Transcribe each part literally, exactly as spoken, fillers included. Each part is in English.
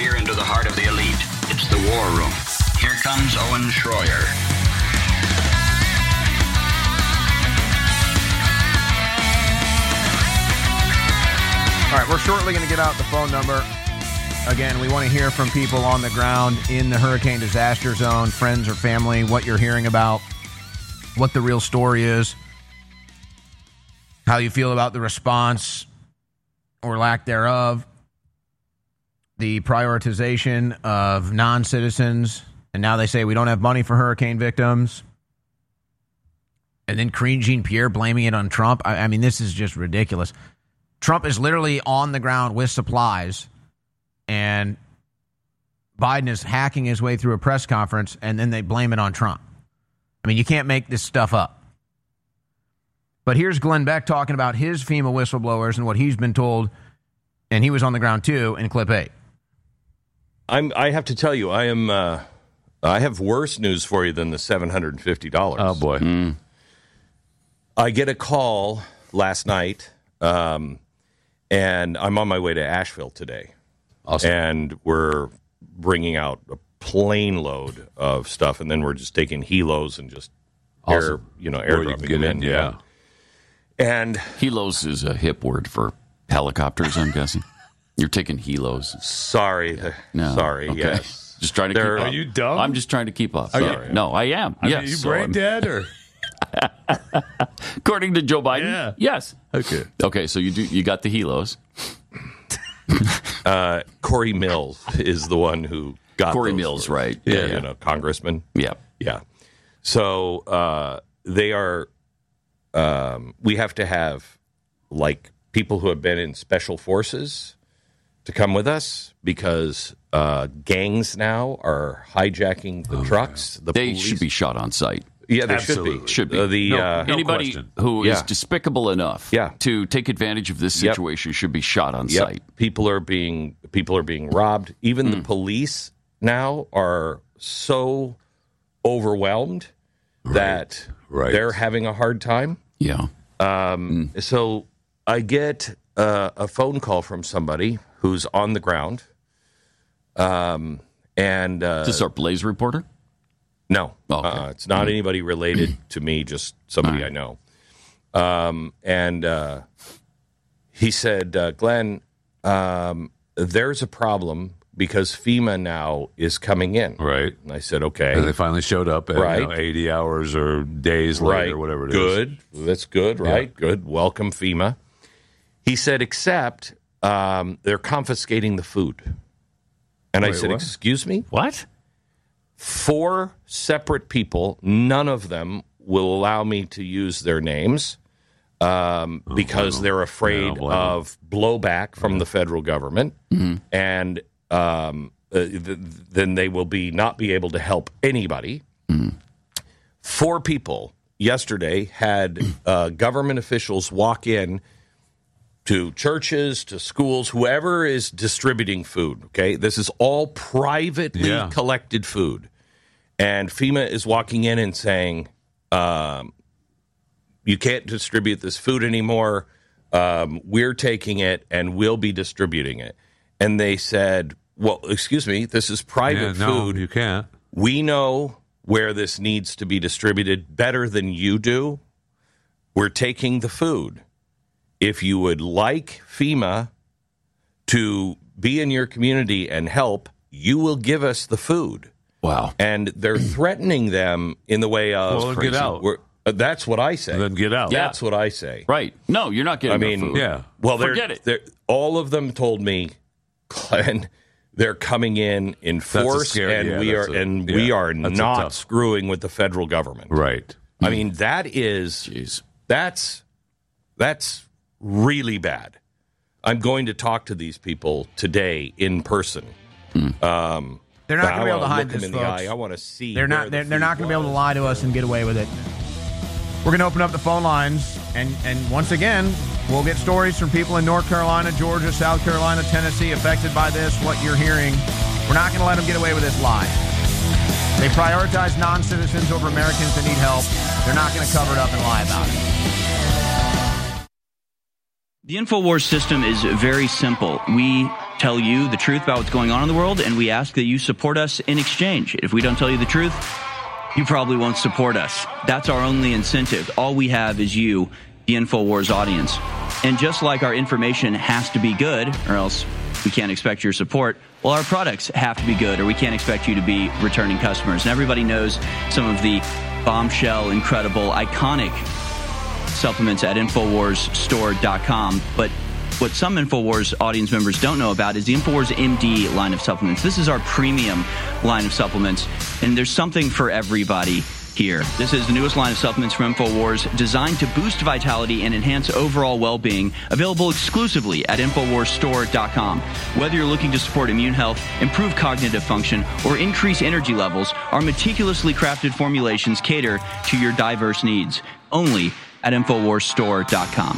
peer into the heart of the elite. It's the War Room. Here comes Owen Schroyer. All right, we're shortly going to get out the phone number. Again, we want to hear from people on the ground in the hurricane disaster zone, friends or family, what you're hearing about, what the real story is, how you feel about the response or lack thereof, the prioritization of non-citizens, and now they say we don't have money for hurricane victims, and then Karine Jean-Pierre blaming it on Trump. I, I mean, this is just ridiculous. Trump is literally on the ground with supplies, and Biden is hacking his way through a press conference, and then they blame it on Trump. I mean, you can't make this stuff up. But here's Glenn Beck talking about his FEMA whistleblowers and what he's been told, and he was on the ground too in clip eight. I'm, I have to tell you, I am. Uh, I have worse news for you than the seven hundred fifty dollars. Oh, boy. Mm. I get a call last night, um, and I'm on my way to Asheville today. Awesome. And we're bringing out a plane load of stuff, and then we're just taking helos and just awesome. air, you know, Or you airdropping can get them in. in, yeah. know. And helos is a hip word for helicopters, I'm guessing. You're taking helos. Sorry. The, No. sorry, Okay. yes. Just trying to They're- keep up. Are you dumb? I'm just trying to keep up. Are you- Sorry. No, I am. I yes. mean, are you so brain I'm- dead or? According to Joe Biden? Yeah. Yes. Okay. Okay, so you do you got the helos. uh, Corey Mills is the one who got Corey those Mills, first. right. Yeah, Yeah, you yeah. know, congressman. Yeah. Yeah. So uh, they are, um, we have to have, like, people who have been in special forces to come with us because uh, gangs now are hijacking the Oh, trucks. The They police. should be shot on sight. Yeah, they Absolutely. should be. Should be. Uh, the, No, uh, no Anybody question. who is Yeah. despicable enough Yeah. to take advantage of this Yep. situation should be shot on Yep. sight. People are being people are being robbed. Even Mm. the police now are so overwhelmed that Right. they're having a hard time. Yeah. Um, So I get uh, a phone call from somebody who's on the ground, um, and uh, Is this our Blaze reporter? no, Oh, okay. uh, it's not anybody related to me, just somebody All I know. Um, and uh, he said, uh, Glenn, um, there's a problem because FEMA now is coming in. Right. And I said, okay. And they finally showed up at Right. you know, eighty hours or days right. later, whatever it is. Good. That's good, right? Good. Welcome, FEMA. He said, except um, they're confiscating the food. And I Wait, said, what? excuse me? What? Four separate people, none of them will allow me to use their names um, because they're afraid I don't blame them. of blowback from the federal government. And um, uh, th- then they will be not be able to help anybody. Four people yesterday had uh, government officials walk in to churches, to schools, whoever is distributing food, okay? This is all privately Yeah. collected food. And FEMA is walking in and saying, um, you can't distribute this food anymore. Um, we're taking it and we'll be distributing it. And they said, well, excuse me, this is private Yeah, no, food. you can't. We know where this needs to be distributed better than you do. We're taking the food. If you would like FEMA to be in your community and help, you will give us the food. Wow. And they're threatening them in the way of Well, get out. We're, uh, that's what I say. Then get out. That's what I say. Right. No, you're not getting I the mean, food. Yeah. Well, they're, Forget it. they're all of them told me, Glenn, they're coming in in a force, scary- and yeah, we are that's a- and yeah, we are that's a not tough- screwing with the federal government. Right. I mean, that is Jeez. that's that's really bad. I'm going to talk to these people today in person. Um, They're not I going to be able to wanna hide look them this, in the folks. eye. I want to see. They're where not. the They're, they're food not going to be able to was. lie to us and get away with it. We're going to open up the phone lines, and and once again, we'll get stories from people in North Carolina, Georgia, South Carolina, Tennessee affected by this. What you're hearing, we're not going to let them get away with this lie. They prioritize non-citizens over Americans that need help. They're not going to cover it up and lie about it. The InfoWars system is very simple. We tell you the truth about what's going on in the world, and we ask that you support us in exchange. If we don't tell you the truth, you probably won't support us. That's our only incentive. All we have is you, the InfoWars audience. And just like our information has to be good, or else we can't expect your support, well, our products have to be good, or we can't expect you to be returning customers. And everybody knows some of the bombshell, incredible, iconic supplements at InfoWars Store dot com. But what some InfoWars audience members don't know about is the InfoWars M D line of supplements. This is our premium line of supplements, and there's something for everybody here. This is the newest line of supplements from InfoWars, designed to boost vitality and enhance overall well-being, available exclusively at InfoWars Store dot com. Whether you're looking to support immune health, improve cognitive function, or increase energy levels, our meticulously crafted formulations cater to your diverse needs. Only at InfoWars Store dot com.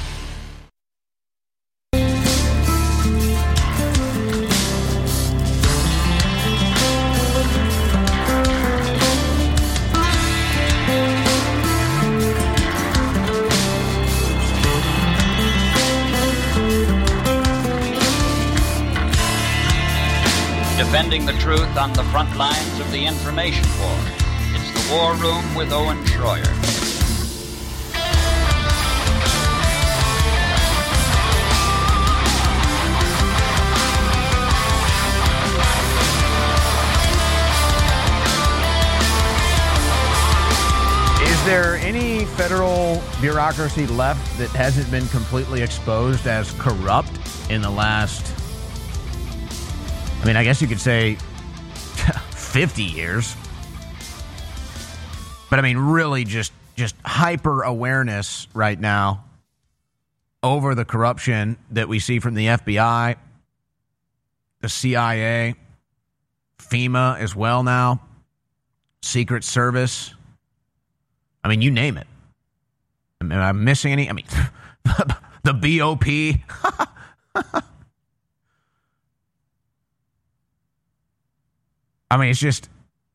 Defending the truth on the front lines of the information war. It's the War Room with Owen Schroyer. Is there any federal bureaucracy left that hasn't been completely exposed as corrupt in the last, I mean, I guess you could say fifty years. But I mean, really just, just hyper awareness right now over the corruption that we see from the F B I, the C I A, FEMA as well now, Secret Service. I mean, you name it. Am I missing any? I mean, the B O P. I mean, it's just...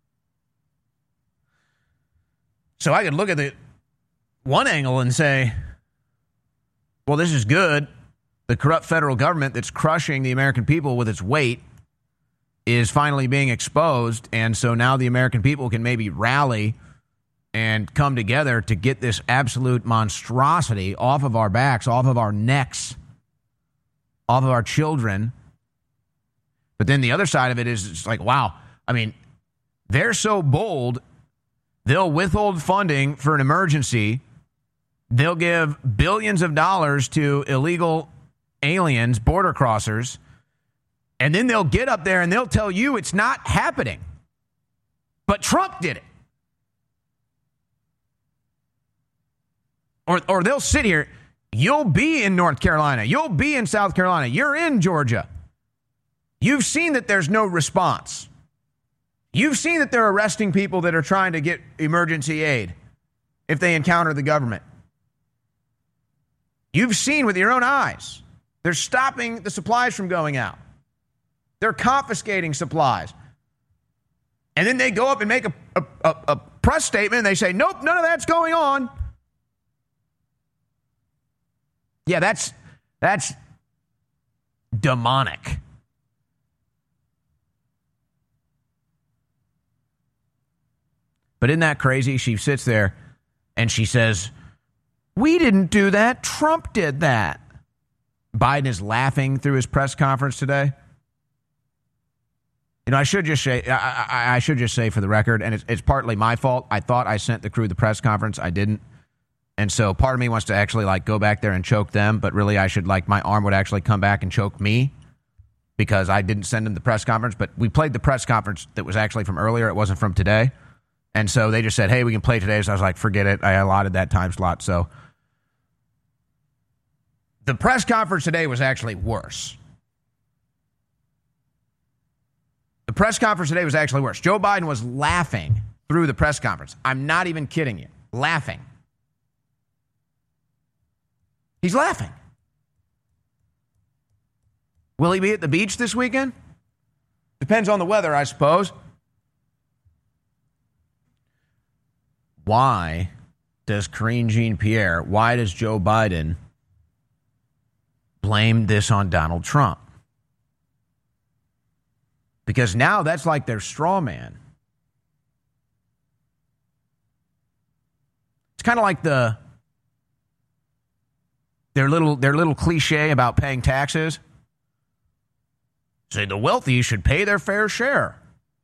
So I could look at the one angle and say, well, this is good. The corrupt federal government that's crushing the American people with its weight is finally being exposed, and so now the American people can maybe rally and come together to get this absolute monstrosity off of our backs, off of our necks, off of our children. But then the other side of it is it's like, wow, I mean, they're so bold, they'll withhold funding for an emergency. They'll give billions of dollars to illegal aliens, border crossers, and then they'll get up there and they'll tell you it's not happening. But Trump did it. Or, or they'll sit here. You'll be in North Carolina. You'll be in South Carolina. You're in Georgia. You've seen that there's no response. You've seen that they're arresting people that are trying to get emergency aid if they encounter the government. You've seen with your own eyes. They're stopping the supplies from going out. They're confiscating supplies. And then they go up and make a, a, a, a press statement and they say, nope, none of that's going on. Yeah, that's that's demonic. But isn't that crazy? She sits there and she says, we didn't do that. Trump did that. Biden is laughing through his press conference today. You know, I should just say, I, I, I should just say for the record, and it's, it's partly my fault. I thought I sent the crew the press conference. I didn't. And so part of me wants to actually like go back there and choke them, but really I should like my arm would actually come back and choke me because I didn't send them the press conference. But we played the press conference that was actually from earlier. It wasn't from today. And so they just said, hey, we can play today. So I was like, forget it. I allotted that time slot. So the press conference today was actually worse. The press conference today was actually worse. Joe Biden was laughing through the press conference. I'm not even kidding you. Laughing. He's laughing. Will he be at the beach this weekend? Depends on the weather, I suppose. Why does Karine Jean-Pierre, why does Joe Biden blame this on Donald Trump. Because now that's like their straw man. It's kind of like the their little their little cliche about paying taxes. Say the wealthy should pay their fair share.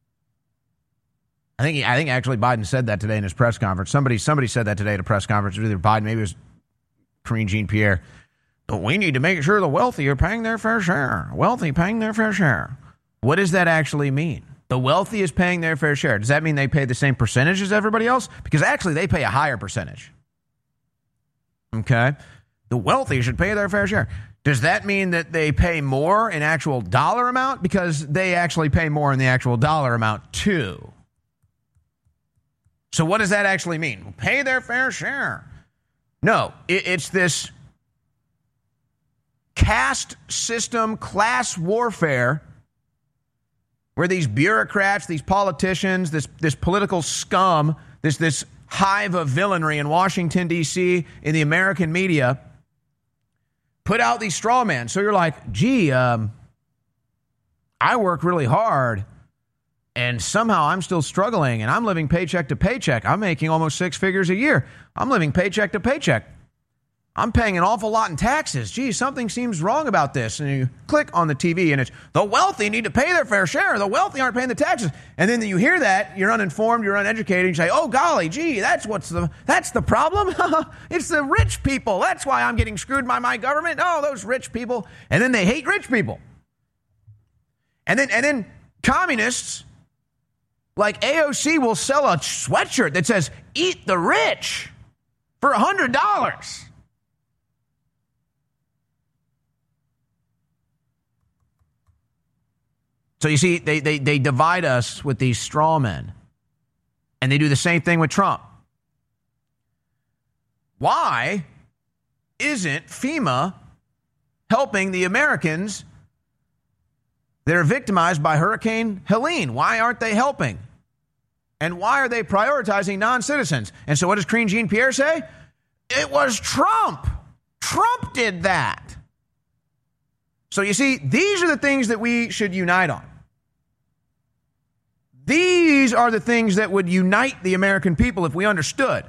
I think he, I think actually Biden said that today in his press conference. Somebody somebody said that today at a press conference. Either Biden, maybe it was Karine Jean-Pierre. But we need to make sure the wealthy are paying their fair share. Wealthy paying their fair share. What does that actually mean? The wealthy is paying their fair share. Does that mean they pay the same percentage as everybody else? Because actually they pay a higher percentage. Okay? The wealthy should pay their fair share. Does that mean that they pay more in actual dollar amount? Because they actually pay more in the actual dollar amount too. So what does that actually mean? Pay their fair share. No, it, it's this caste system, class warfare, where these bureaucrats, these politicians, this this political scum, this this hive of villainry in Washington, D C, in the American media, put out these straw men. So you're like, gee, um, I work really hard, and somehow I'm still struggling, and I'm living paycheck to paycheck. I'm making almost six figures a year. I'm living paycheck to paycheck. I'm paying an awful lot in taxes. Gee, something seems wrong about this. And you click on the T V and it's, the wealthy need to pay their fair share. The wealthy aren't paying the taxes. And then you hear that, you're uninformed, you're uneducated, you say, oh, golly, gee, that's what's the, that's the problem. It's the rich people. That's why I'm getting screwed by my government. Oh, those rich people. And then they hate rich people. And then, and then communists like A O C will sell a sweatshirt that says, eat the rich for one hundred dollars. So you see, they, they, they divide us with these straw men. And they do the same thing with Trump. Why isn't FEMA helping the Americans that are victimized by Hurricane Helene? Why aren't they helping? And why are they prioritizing non-citizens? And so what does Karine Jean-Pierre say? It was Trump. Trump did that. So you see, these are the things that we should unite on. These are the things that would unite the American people if we understood.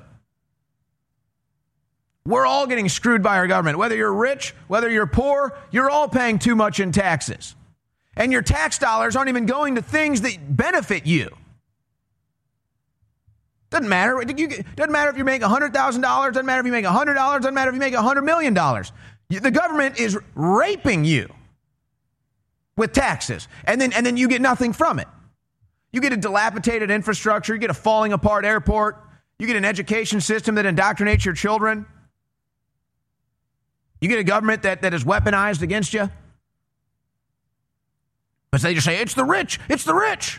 We're all getting screwed by our government. Whether you're rich, whether you're poor, you're all paying too much in taxes. And your tax dollars aren't even going to things that benefit you. Doesn't matter. You, doesn't matter if you make one hundred thousand dollars. Doesn't matter if you make one hundred dollars. Doesn't matter if you make one hundred million dollars. The government is raping you with taxes. And then, and then you get nothing from it. You get a dilapidated infrastructure. You get a falling apart airport. You get an education system that indoctrinates your children. You get a government that, that is weaponized against you. But they just say, it's the rich. It's the rich.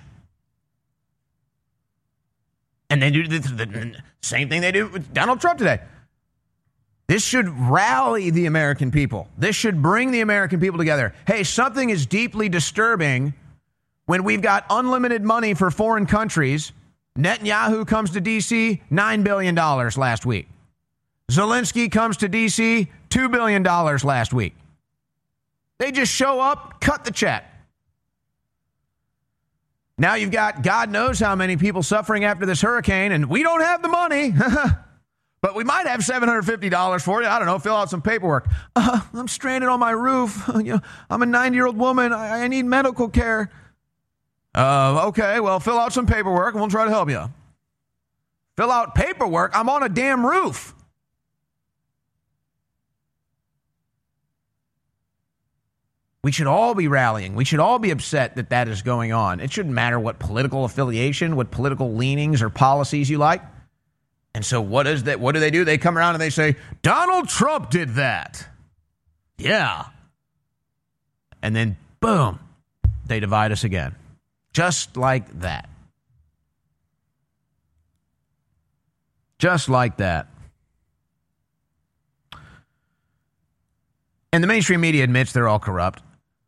And they do the, the same thing they do with Donald Trump today. This should rally the American people. This should bring the American people together. Hey, something is deeply disturbing when we've got unlimited money for foreign countries. Netanyahu comes to D C, nine billion dollars last week. Zelensky comes to D C, two billion dollars last week. They just show up, cut the check. Now you've got God knows how many people suffering after this hurricane, and we don't have the money. But we might have seven hundred fifty dollars for you. I don't know, fill out some paperwork. Uh, I'm stranded on my roof. You know, I'm a ninety-year-old woman. I, I need medical care. Uh, okay, well, fill out some paperwork, and we'll try to help you. Fill out paperwork? I'm on a damn roof. We should all be rallying. We should all be upset that that is going on. It shouldn't matter what political affiliation, what political leanings or policies you like. And so what is that? What do they do? They come around and they say, Donald Trump did that. Yeah. And then, boom, they divide us again. Just like that. Just like that. And the mainstream media admits they're all corrupt.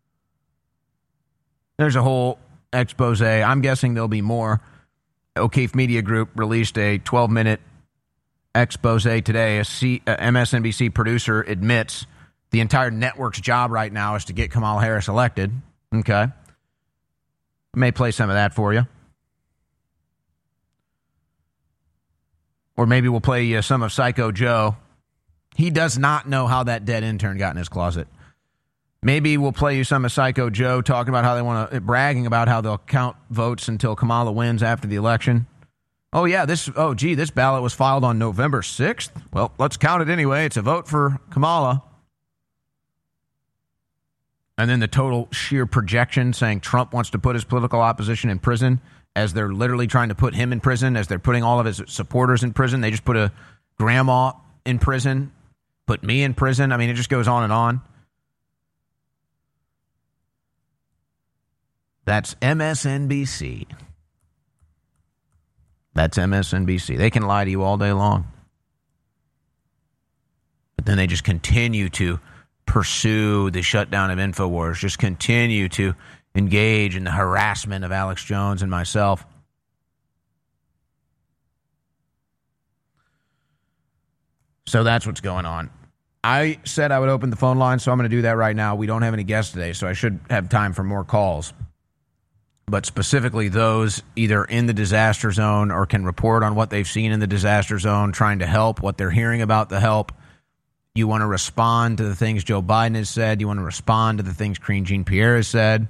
There's a whole expose. I'm guessing there'll be more. O'Keefe Media Group released a twelve-minute expose today. A C, uh, M S N B C producer admits the entire network's job right now is to get Kamala Harris elected. Okay. May play some of that for you. Or maybe we'll play uh, some of Psycho Joe. He does not know how that dead intern got in his closet. Maybe we'll play you some of Psycho Joe talking about how they want to, bragging about how they'll count votes until Kamala wins after the election. Oh, yeah, this, oh, gee, this ballot was filed on November sixth. Well, let's count it anyway. It's a vote for Kamala. And then the total sheer projection saying Trump wants to put his political opposition in prison as they're literally trying to put him in prison, as they're putting all of his supporters in prison. They just put a grandma in prison, put me in prison. I mean, it just goes on and on. That's M S N B C. That's M S N B C. They can lie to you all day long. But then they just continue to pursue the shutdown of InfoWars, just continue to engage in the harassment of Alex Jones and myself. So that's what's going on. I said I would open the phone line, so I'm going to do that right now. We don't have any guests today, so I should have time for more calls. But specifically those either in the disaster zone or can report on what they've seen in the disaster zone, trying to help, what they're hearing about the help. You want to respond to the things Joe Biden has said. You want to respond to the things Karine Jean-Pierre has said.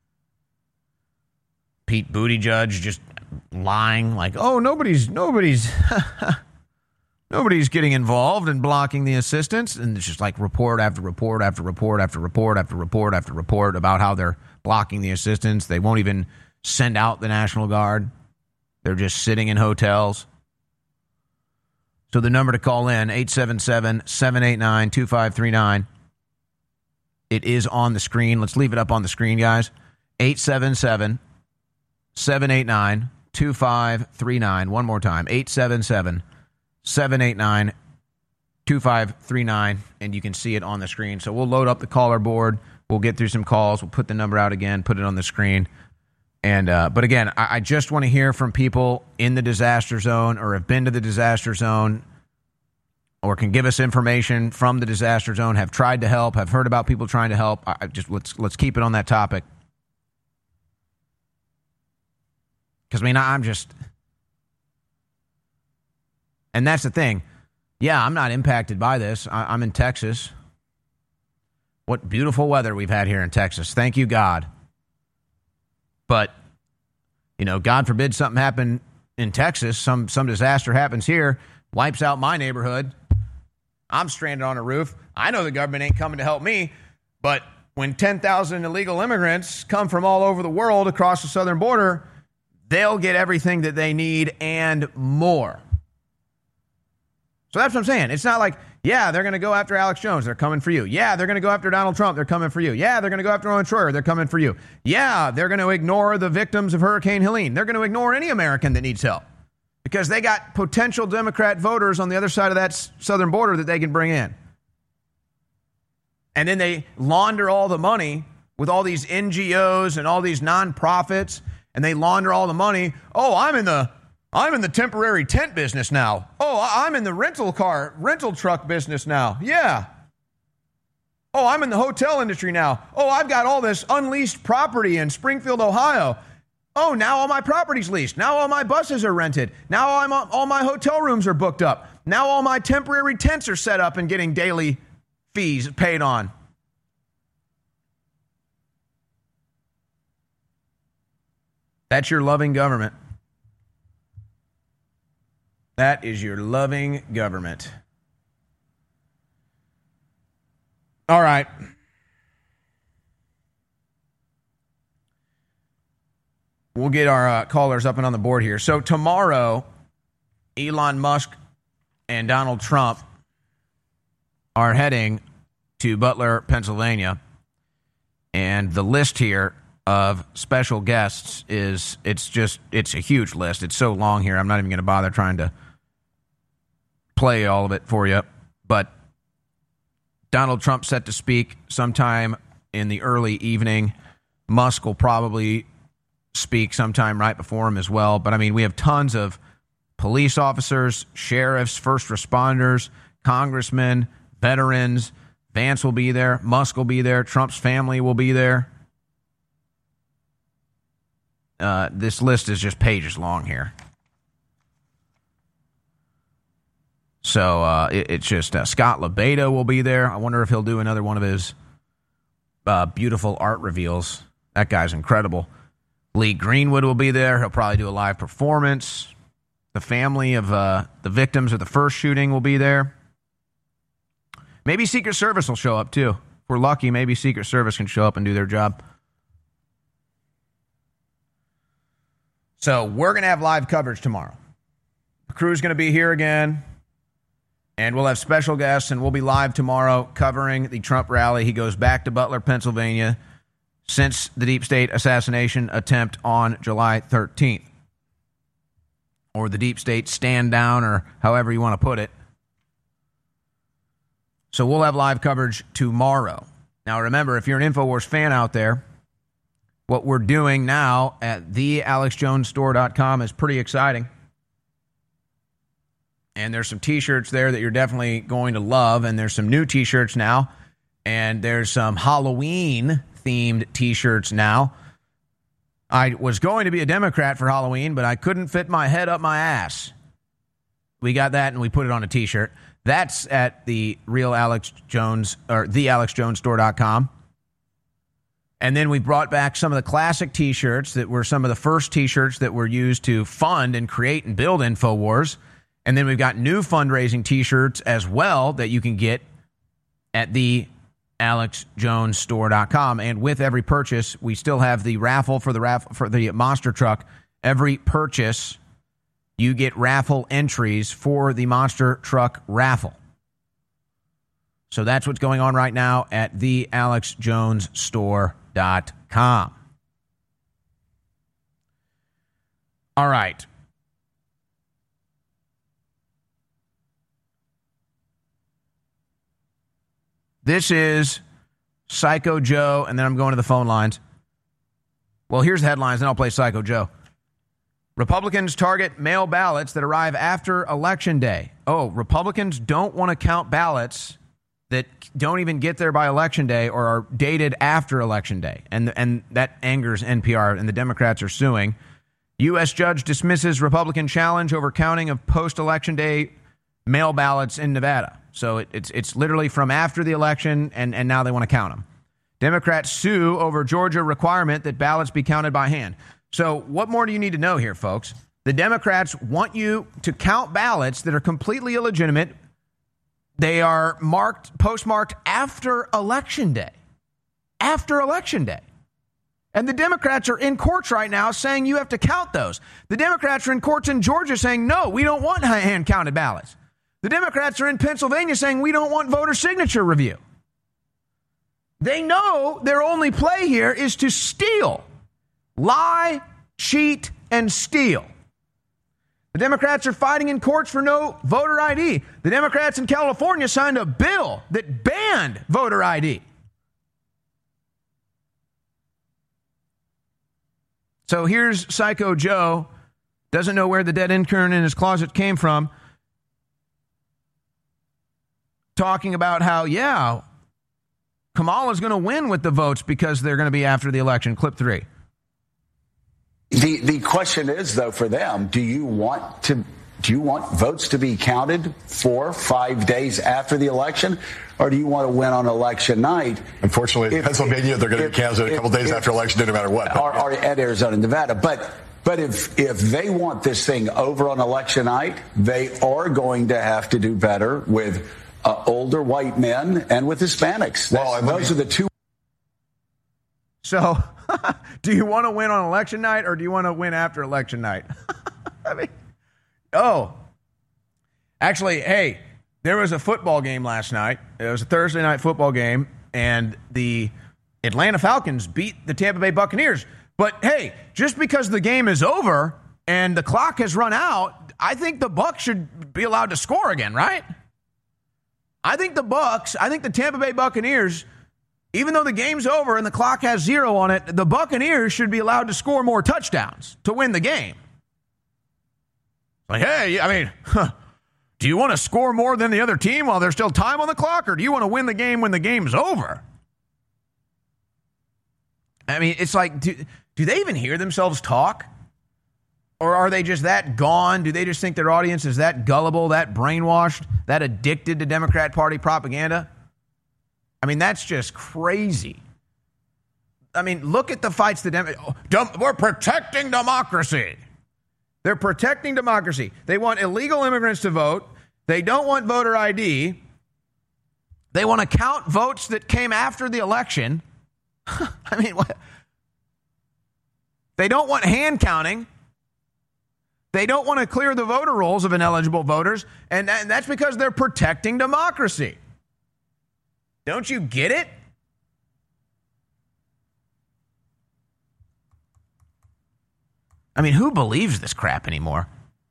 Pete Buttigieg just lying like, oh, nobody's, nobody's, nobody's getting involved in blocking the assistance. And it's just like report after report after report after report after report after report about how they're blocking the assistance. They won't even send out the National Guard. They're just sitting in hotels. So the number to call in, eight seven seven, seven eight nine, two five three nine. It is on the screen. Let's leave it up on the screen, guys. eight seven seven, seven eight nine, two five three nine. One more time, eight seven seven, seven eight nine, two five three nine. And you can see it on the screen. So we'll load up the caller board. We'll get through some calls. We'll put the number out again, put it on the screen. And uh, but again, I, I just want to hear from people in the disaster zone or have been to the disaster zone or can give us information from the disaster zone, have tried to help, have heard about people trying to help. I, I just let's let's keep it on that topic. Because I mean, I'm just, and that's the thing. Yeah, I'm not impacted by this. I, I'm in Texas. What beautiful weather we've had here in Texas. Thank you, God. But, you know, God forbid something happen in Texas, some some disaster happens here, wipes out my neighborhood. I'm stranded on a roof. I know the government ain't coming to help me, but when ten thousand illegal immigrants come from all over the world across the southern border, they'll get everything that they need and more. So that's what I'm saying. It's not like, yeah, they're going to go after Alex Jones. They're coming for you. Yeah, they're going to go after Donald Trump. They're coming for you. Yeah, they're going to go after Owen Schroyer. They're coming for you. Yeah, they're going to ignore the victims of Hurricane Helene. They're going to ignore any American that needs help because they got potential Democrat voters on the other side of that southern border that they can bring in. And then they launder all the money with all these N G Os and all these nonprofits, and they launder all the money. Oh, I'm in the I'm in the temporary tent business now. Oh, I'm in the rental car, rental truck business now. Yeah. Oh, I'm in the hotel industry now. Oh, I've got all this unleased property in Springfield, Ohio. Oh, now all my property's leased. Now all my buses are rented. Now all my, all my hotel rooms are booked up. Now all my temporary tents are set up and getting daily fees paid on. That's your loving government. That is your loving government. All right. We'll get our uh, callers up and on the board here. So tomorrow, Elon Musk and Donald Trump are heading to Butler, Pennsylvania. And the list here of special guests is, it's just, it's a huge list. It's so long here, I'm not even going to bother trying to play all of it for you. But Donald Trump set to speak sometime in the early evening. Musk will probably speak sometime right before him as well. But I mean, we have tons of police officers, sheriffs, first responders, congressmen, veterans, Vance will be there. Musk will be there. Trump's family will be there. Uh, this list is just pages long here. So uh, it, it's just uh, Scott LeBeda will be there. I wonder if he'll do another one of his uh, beautiful art reveals. That guy's incredible. Lee Greenwood will be there. He'll probably do a live performance. The family of uh, the victims of the first shooting will be there. Maybe Secret Service will show up, too. If we're lucky, maybe Secret Service can show up and do their job. So we're going to have live coverage tomorrow. The crew's going to be here again, and we'll have special guests, and we'll be live tomorrow covering the Trump rally. He goes back to Butler, Pennsylvania, since the deep state assassination attempt on July thirteenth. Or the deep state stand down, or however you want to put it. So we'll have live coverage tomorrow. Now, remember, if you're an InfoWars fan out there, what we're doing now at the alex jones store dot com is pretty exciting. And there's some T-shirts there that you're definitely going to love. And there's some new T-shirts now. And there's some Halloween-themed T-shirts now. I was going to be a Democrat for Halloween, but I couldn't fit my head up my ass. We got that, and we put it on a T-shirt. That's at the real Alex Jones, or the alex jones store dot com. And then we brought back some of the classic T-shirts that were some of the first T-shirts that were used to fund and create and build InfoWars. And then we've got new fundraising T-shirts as well that you can get at the alex jones store dot com. And with every purchase, we still have the raffle for the raffle for the monster truck. Every purchase, you get raffle entries for the monster truck raffle. So that's what's going on right now at the alex jones store dot com. All right. This is Psycho Joe, and then I'm going to the phone lines. Well, here's the headlines, then I'll play Psycho Joe. Republicans target mail ballots that arrive after Election Day. Oh, Republicans don't want to count ballots that don't even get there by Election Day or are dated after Election Day. And, and that angers N P R, and the Democrats are suing. U S judge dismisses Republican challenge over counting of post-Election Day mail ballots in Nevada. So it, it's it's literally from after the election, and, and now they want to count them. Democrats sue over Georgia requirement that ballots be counted by hand. So what more do you need to know here, folks? The Democrats want you to count ballots that are completely illegitimate. They are marked, postmarked after Election Day. After Election Day. And the Democrats are in courts right now saying you have to count those. The Democrats are in courts in Georgia saying, no, we don't want hand-counted ballots. The Democrats are in Pennsylvania saying we don't want voter signature review. They know their only play here is to steal. Lie, cheat, and steal. The Democrats are fighting in courts for no voter I D. The Democrats in California signed a bill that banned voter I D. So here's Psycho Joe, doesn't know where the dead intern in his closet came from, talking about how, yeah, Kamala's going to win with the votes because they're going to be after the election. Clip three. The the question is, though, for them, do you want to do you want votes to be counted four, five days after the election, or do you want to win on election night? Unfortunately, in Pennsylvania, they're going to be counted a couple days if, after election, no matter what. Or, or at Arizona and Nevada, but. But if if they want this thing over on election night, they are going to have to do better with uh, older white men and with Hispanics. Well, and those me, are the two. So, do you want to win on election night, or do you want to win after election night? I mean, oh, actually, hey, there was a football game last night. It was a Thursday night football game, and the Atlanta Falcons beat the Tampa Bay Buccaneers. But, hey, just because the game is over and the clock has run out, I think the Bucs should be allowed to score again, right? I think the Bucs, I think the Tampa Bay Buccaneers, even though the game's over and the clock has zero on it, the Buccaneers should be allowed to score more touchdowns to win the game. Like, hey, I mean, huh, Do you want to score more than the other team while there's still time on the clock, or do you want to win the game when the game's over? I mean, it's like, do, do they even hear themselves talk? Or are they just that gone? Do they just think their audience is that gullible, that brainwashed, that addicted to Democrat Party propaganda? I mean, that's just crazy. I mean, look at the fights the Dem- Dem- we're protecting democracy. They're protecting democracy. They want illegal immigrants to vote. They don't want voter I D. They want to count votes that came after the election. I mean, what? They don't want hand counting. They don't want to clear the voter rolls of ineligible voters, and, that, and that's because they're protecting democracy. Don't you get it? I mean, who believes this crap anymore?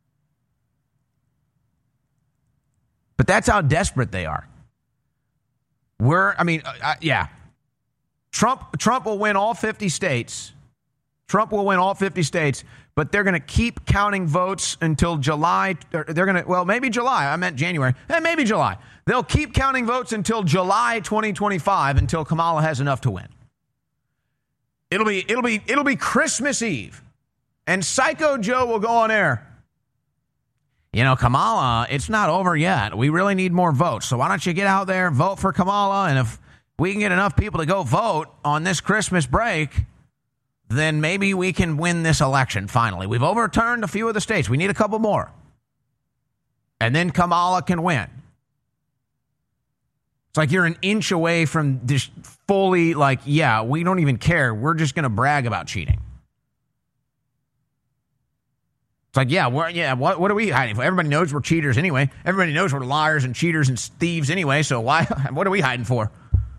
But that's how desperate they are. We're, I mean, uh, yeah. Trump, Trump will win all fifty states. Trump will win all fifty states, but they're going to keep counting votes until July. They're going to, well, maybe July. I meant January. Eh, maybe July. They'll keep counting votes until July twenty twenty-five, until Kamala has enough to win. It'll be, it'll be, it'll be Christmas Eve, and Psycho Joe will go on air. You know, Kamala, it's not over yet. We really need more votes. So why don't you get out there and vote for Kamala? And if we can get enough people to go vote on this Christmas break, then maybe we can win this election finally. We've overturned a few of the states. We need a couple more. And then Kamala can win. It's like you're an inch away from just fully like, yeah, we don't even care. We're just going to brag about cheating. It's like, yeah, we're, yeah. What, what are we hiding for? Everybody knows we're cheaters anyway. Everybody knows we're liars and cheaters and thieves anyway. So why? What are we hiding for?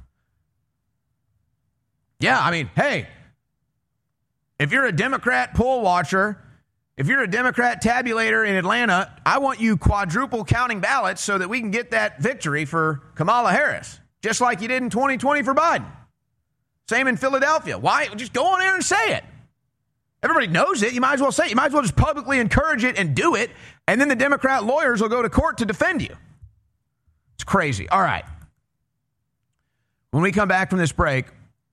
Yeah, I mean, hey, if you're a Democrat poll watcher, if you're a Democrat tabulator in Atlanta, I want you quadruple counting ballots so that we can get that victory for Kamala Harris, just like you did in twenty twenty for Biden. Same in Philadelphia. Why? Just go on there and say it. Everybody knows it. You might as well say it. You might as well just publicly encourage it and do it, and then the Democrat lawyers will go to court to defend you. It's crazy. All right. When we come back from this break,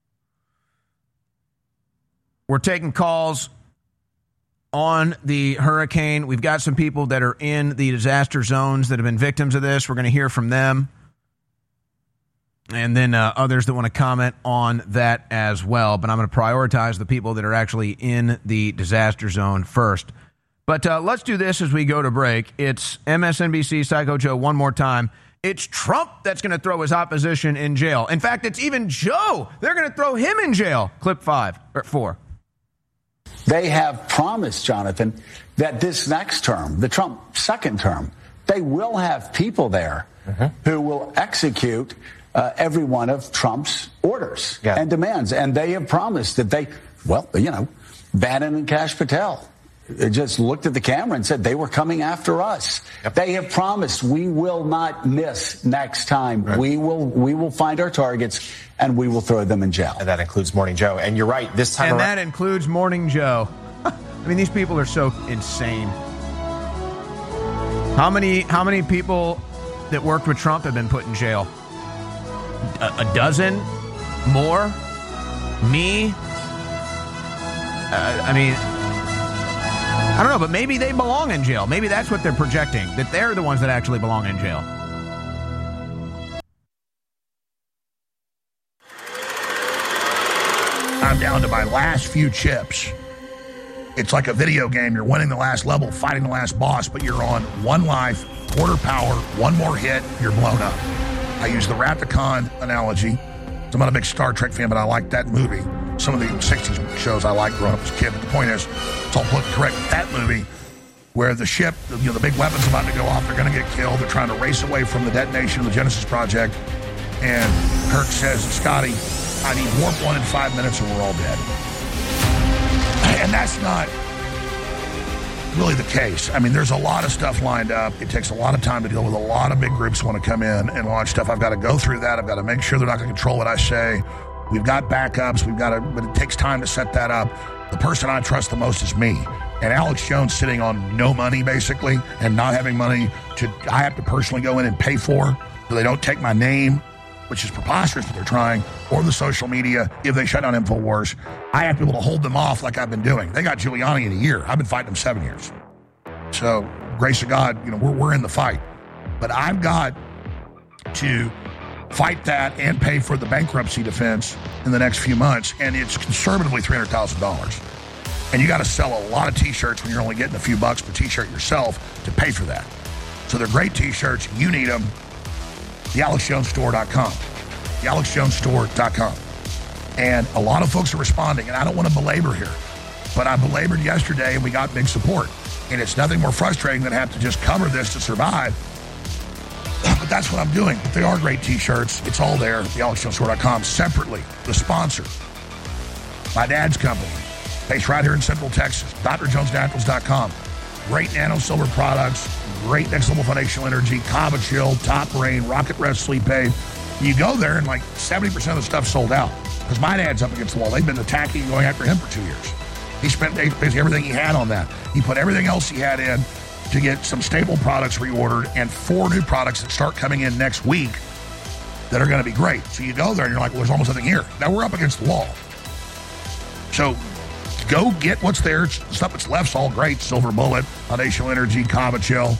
we're taking calls on the hurricane. We've got some people that are in the disaster zones that have been victims of this. We're going to hear from them. And then uh, others that want to comment on that as well. But I'm going to prioritize the people that are actually in the disaster zone first. But uh, let's do this as we go to break. It's M S N B C Psycho Joe one more time. It's Trump that's going to throw his opposition in jail. In fact, it's even Joe. They're going to throw him in jail. Clip five or four. They have promised, Jonathan, that this next term, the Trump second term, they will have people there mm-hmm. who will execute uh, every one of Trump's orders yeah. and demands. And they have promised that they, well, you know, Bannon and Kash Patel just looked at the camera and said they were coming after us. Yep. They have promised we will not miss next time. Right. We will we will find our targets and we will throw them in jail. And that includes Morning Joe. And you're right, this time And around- that includes Morning Joe. I mean, these people are so insane. How many how many people that worked with Trump have been put in jail? A, a dozen? More? Me? Uh, I mean, I don't know, but maybe they belong in jail. Maybe that's what they're projecting, that they're the ones that actually belong in jail. I'm down to my last few chips. It's like a video game. You're winning the last level, fighting the last boss, but you're on one life, quarter power, one more hit, you're blown up. I use the Rathacon analogy. I'm not a big Star Trek fan, but I like that movie. Some of the sixties shows I liked growing up as a kid. But the point is, it's all politically correct. That movie, where the ship, you know, the big weapon's about to go off, they're going to get killed. They're trying to race away from the detonation of the Genesis Project. And Kirk says, Scotty, I need warp one in five minutes or we're all dead. And that's not really the case. I mean, there's a lot of stuff lined up. It takes a lot of time to deal with a lot of big groups who want to come in and launch stuff. I've got to go through that. I've got to make sure they're not going to control what I say. We've got backups. We've got to, but it takes time to set that up. The person I trust the most is me. And Alex Jones sitting on no money, basically, and not having money to, I have to personally go in and pay for, so they don't take my name, which is preposterous that they're trying, or the social media, if they shut down InfoWars. I have to be able to hold them off like I've been doing. They got Giuliani in a year. I've been fighting them seven years. So, grace of God, you know, we're, we're in the fight. But I've got to fight that and pay for the bankruptcy defense in the next few months, and it's conservatively three hundred thousand dollars. And you got to sell a lot of T-shirts when you're only getting a few bucks per T-shirt yourself to pay for that. So they're great T-shirts. You need them. the alex jones store dot com. the alex jones store dot com. And a lot of folks are responding, and I don't want to belabor here, but I belabored yesterday, and we got big support. And it's nothing more frustrating than have to just cover this to survive. But that's what I'm doing. But they are great T-shirts. It's all there, the alex jones store dot com. Separately, the sponsor, my dad's company, based right here in Central Texas, d r jones naturals dot com. Great nano silver products, great next level foundational energy, Kava Chill, Top Rain, Rocket Rest Sleep Aid. You go there and like seventy percent of the stuff sold out. Because my dad's up against the wall. They've been attacking and going after him for two years. He spent basically everything he had on that. He put everything else he had in to get some staple products reordered and four new products that start coming in next week that are going to be great. So you go there and you're like, well, there's almost nothing here. Now we're up against the wall. So go get what's there. The stuff that's left's all great. Silver Bullet, Foundational Energy, Kava Chill.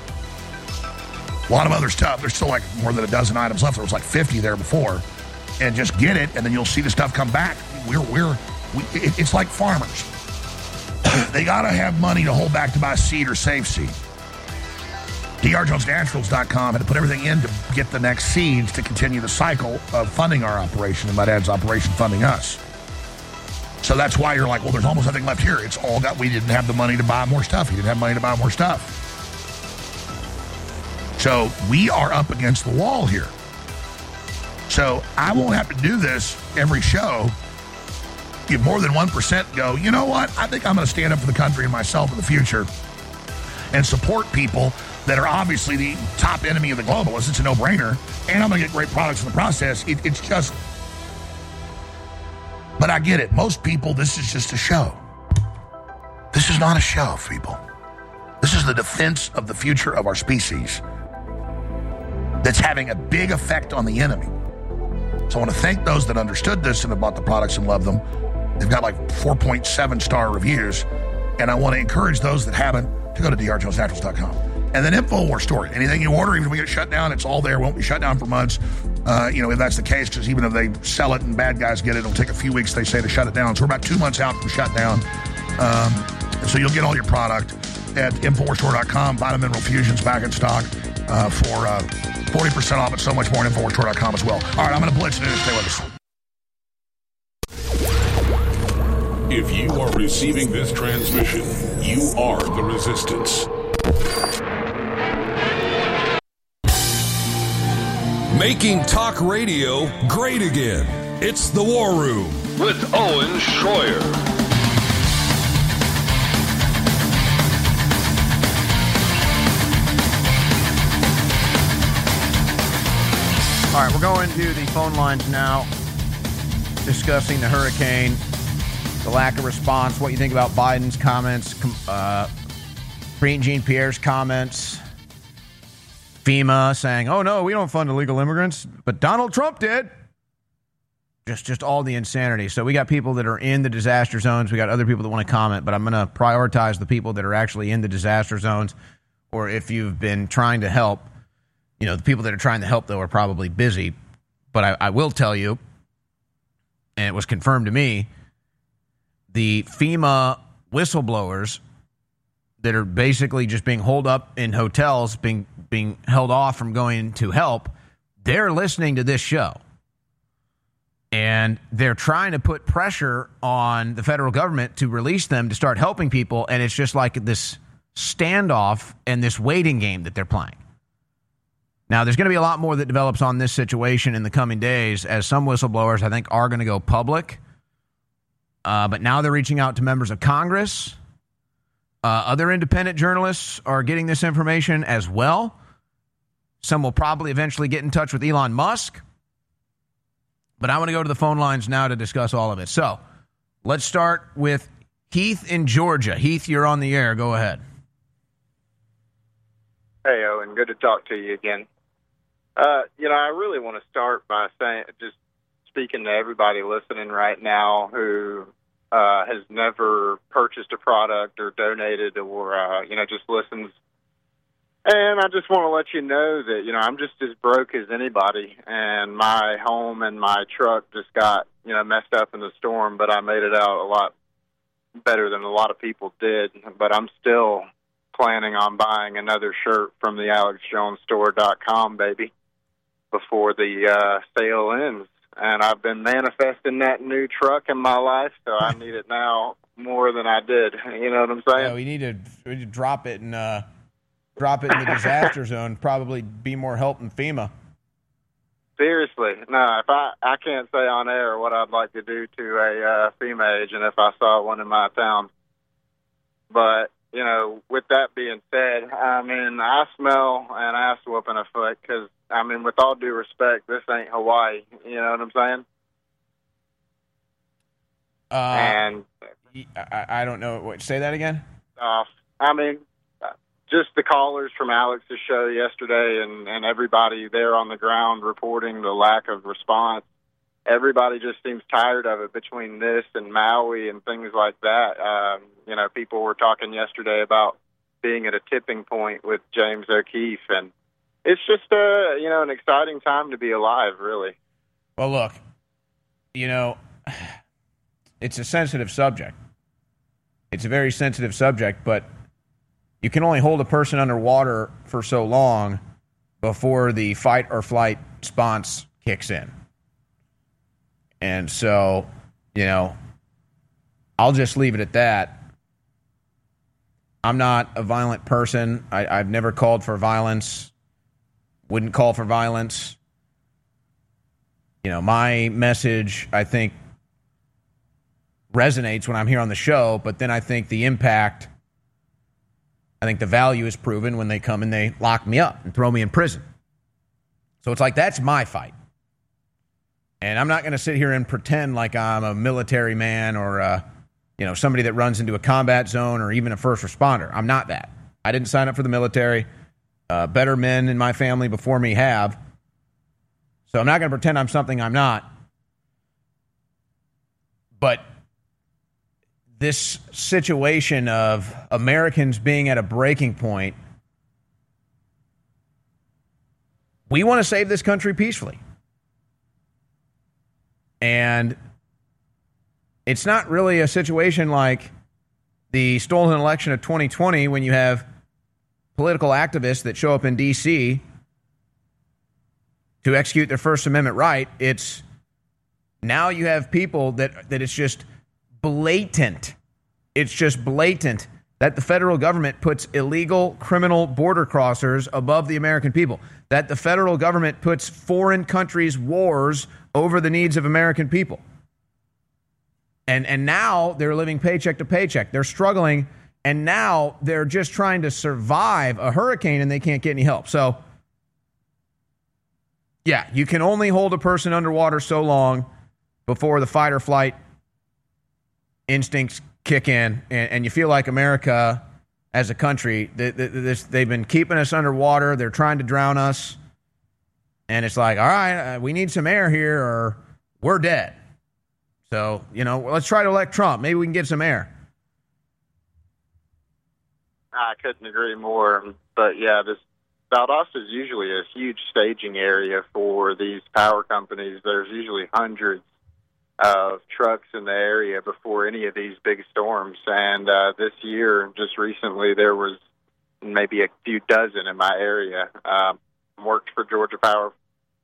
A lot of other stuff. There's still like more than a dozen items left. There was like fifty there before. And just get it, and then you'll see the stuff come back. We're, we're, we, it, it's like farmers. They got to have money to hold back to buy seed or save seed. d r jones naturals dot com had to put everything in to get the next seeds to continue the cycle of funding our operation, and my dad's operation funding us. So that's why you're like, well, there's almost nothing left here. It's all got, we didn't have the money to buy more stuff. He didn't have money to buy more stuff. So we are up against the wall here. So I won't have to do this every show. If more than one percent go, you know what? I think I'm going to stand up for the country and myself in the future and support people that are obviously the top enemy of the globalists. It's a no-brainer. And I'm going to get great products in the process. It, it's just... But I get it. Most people, this is just a show. This is not a show, people. This is the defense of the future of our species that's having a big effect on the enemy. So I want to thank those that understood this and have bought the products and love them. They've got like four point seven star reviews. And I want to encourage those that haven't to go to d r jones naturals dot com. And then InfoWars store. Anything you order, even if we get shut down, it's all there. It won't be shut down for months. Uh, you know, if that's the case, because even if they sell it and bad guys get it, it'll take a few weeks, they say, to shut it down. So we're about two months out from shutdown. Um, so you'll get all your product at infowars store dot com. Vitamin Mineral Fusion's back in stock uh, for uh, forty percent off, and so much more at infowars store dot com as well. All right, I'm going to blitz news. Stay with us. If you are receiving this transmission, you are the resistance. Making talk radio great again. It's The War Room with Owen Schroyer. All right, we're going to the phone lines now, discussing the hurricane, the lack of response, what you think about Biden's comments, uh, Jean-Pierre's comments, FEMA saying, oh, no, we don't fund illegal immigrants, but Donald Trump did. Just just all the insanity. So we got people that are in the disaster zones. We got other people that want to comment, but I'm going to prioritize the people that are actually in the disaster zones, or if you've been trying to help. You know, the people that are trying to help, though, are probably busy. But I, I will tell you, and it was confirmed to me, the FEMA whistleblowers that are basically just being holed up in hotels, being being held off from going to help, they're listening to this show. And they're trying to put pressure on the federal government to release them to start helping people. And it's just like this standoff and this waiting game that they're playing. Now, there's going to be a lot more that develops on this situation in the coming days, as some whistleblowers, I think, are going to go public. Uh, but now they're reaching out to members of Congress. Uh, other independent journalists are getting this information as well. Some will probably eventually get in touch with Elon Musk. But I want to go to the phone lines now to discuss all of it. So let's start with Heath in Georgia. Heath, you're on the air. Go ahead. Hey, Owen. Good to talk to you again. Uh, you know, I really want to start by saying, just speaking to everybody listening right now who uh, has never purchased a product or donated or, uh, you know, just listens. And I just want to let you know that, you know, I'm just as broke as anybody, and my home and my truck just got, you know, messed up in the storm, but I made it out a lot better than a lot of people did. But I'm still planning on buying another shirt from the alex jones store dot com, baby, before the uh, sale ends. And I've been manifesting that new truck in my life, so I need it now more than I did. You know what I'm saying? Yeah, we need to, we need to drop it and uh, drop it in the disaster zone. Probably be more help than FEMA. Seriously, no. If I I can't say on air what I'd like to do to a uh, FEMA agent if I saw one in my town. But you know, with that being said, I mean, I smell an ass whooping afoot because, I mean, with all due respect, this ain't Hawaii. You know what I'm saying? Uh, and I, I don't know. What, say that again? Uh, I mean, just the callers from Alex's show yesterday and, and everybody there on the ground reporting the lack of response. Everybody just seems tired of it between this and Maui and things like that. Um, you know, people were talking yesterday about being at a tipping point with James O'Keefe, and it's just, uh, you know, an exciting time to be alive, really. Well, look, you know, it's a sensitive subject. It's a very sensitive subject, but you can only hold a person underwater for so long before the fight or flight response kicks in. And so, you know, I'll just leave it at that. I'm not a violent person. I, I've never called for violence. Wouldn't call for violence. You know, my message, I think, resonates when I'm here on the show, but then I think the impact, I think the value is proven when they come and they lock me up and throw me in prison. So it's like, that's my fight. And I'm not going to sit here and pretend like I'm a military man or, uh, you know, somebody that runs into a combat zone or even a first responder. I'm not that. I didn't sign up for the military. Uh, better men in my family before me have. So I'm not going to pretend I'm something I'm not. But this situation of Americans being at a breaking point, we want to save this country peacefully. And it's not really a situation like the stolen election of twenty twenty when you have political activists that show up in D C to execute their First Amendment right. It's now you have people that, that it's just blatant. It's just blatant that the federal government puts illegal criminal border crossers above the American people, that the federal government puts foreign countries' wars over the needs of American people. And and now they're living paycheck to paycheck. They're struggling, and now they're just trying to survive a hurricane, and they can't get any help. So, yeah, you can only hold a person underwater so long before the fight or flight instincts kick in, and, and you feel like America as a country, they, they, this, they've been keeping us underwater. They're trying to drown us. And it's like, all right, uh, we need some air here or we're dead. So, you know, let's try to elect Trump. Maybe we can get some air. I couldn't agree more. But, yeah, this Valdosta is usually a huge staging area for these power companies. There's usually hundreds of trucks in the area before any of these big storms. And uh, this year, just recently, there was maybe a few dozen in my area. Um, worked for Georgia Power,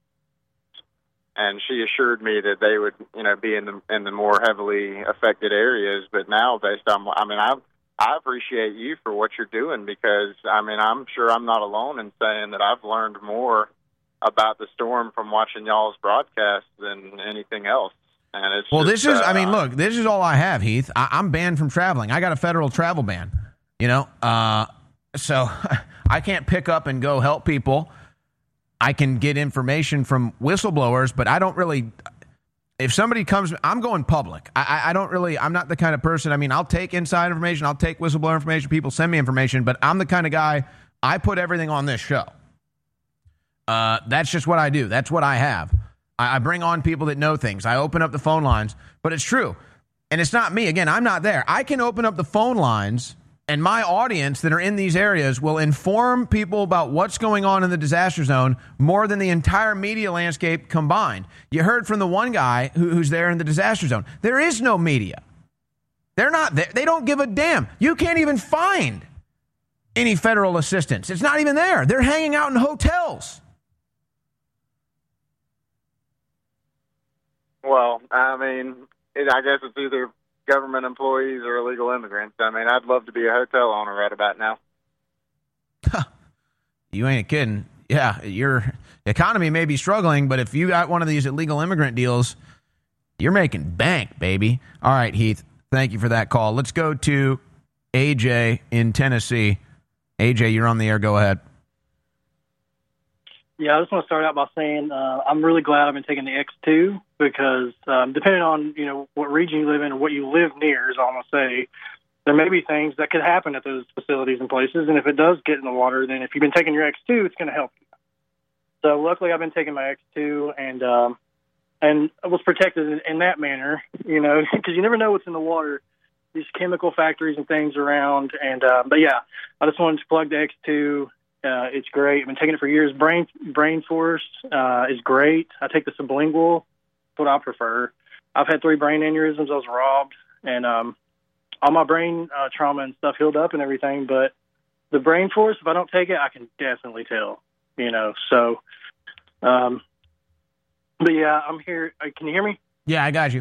and she assured me that they would, you know, be in the in the more heavily affected areas. But now, based on, I mean, I I appreciate you for what you're doing because, I mean, I'm sure I'm not alone in saying that I've learned more about the storm from watching y'all's broadcast than anything else. And it's well, just, this is, uh, I mean, look, this is all I have, Heath. I, I'm banned from traveling. I got a federal travel ban, you know, uh, so I can't pick up and go help people. I can get information from whistleblowers, but I don't really, if somebody comes, I'm going public. I, I, I don't really, I'm not the kind of person, I mean, I'll take inside information, I'll take whistleblower information, people send me information, but I'm the kind of guy, I put everything on this show. Uh, that's just what I do. That's what I have. I, I bring on people that know things. I open up the phone lines, but it's true. And it's not me. Again, I'm not there. I can open up the phone lines, and my audience that are in these areas will inform people about what's going on in the disaster zone more than the entire media landscape combined. You heard from the one guy who, who's there in the disaster zone. There is no media. They're not there. They don't give a damn. You can't even find any federal assistance. It's not even there. They're hanging out in hotels. Well, I mean, it, I guess it's either government employees or illegal immigrants. I mean, I'd love to be a hotel owner right about now. You ain't kidding. Yeah, your economy may be struggling, but if you got one of these illegal immigrant deals, you're making bank, baby. All right, Heath, thank you for that call. Let's go to A J in Tennessee. A J, you're on the air. Go ahead. Yeah, I just want to start out by saying uh, I'm really glad I've been taking the X two because um, depending on, you know, what region you live in or what you live near, is all I'm going to say, there may be things that could happen at those facilities and places. And if it does get in the water, then if you've been taking your X two, it's going to help you. So luckily I've been taking my X two and um, and I was protected in, in that manner, you know, because you never know what's in the water, these chemical factories and things around. And uh, but, yeah, I just wanted to plug the X two. Uh, it's great. I've been taking it for years. Brain Brain Force uh, is great. I take the sublingual. That's what I prefer. I've had three brain aneurysms. I was robbed, and um, all my brain uh, trauma and stuff healed up and everything. But the Brain Force, if I don't take it, I can definitely tell. You know. So, um, but yeah, I'm here. Uh, can you hear me? Yeah, I got you.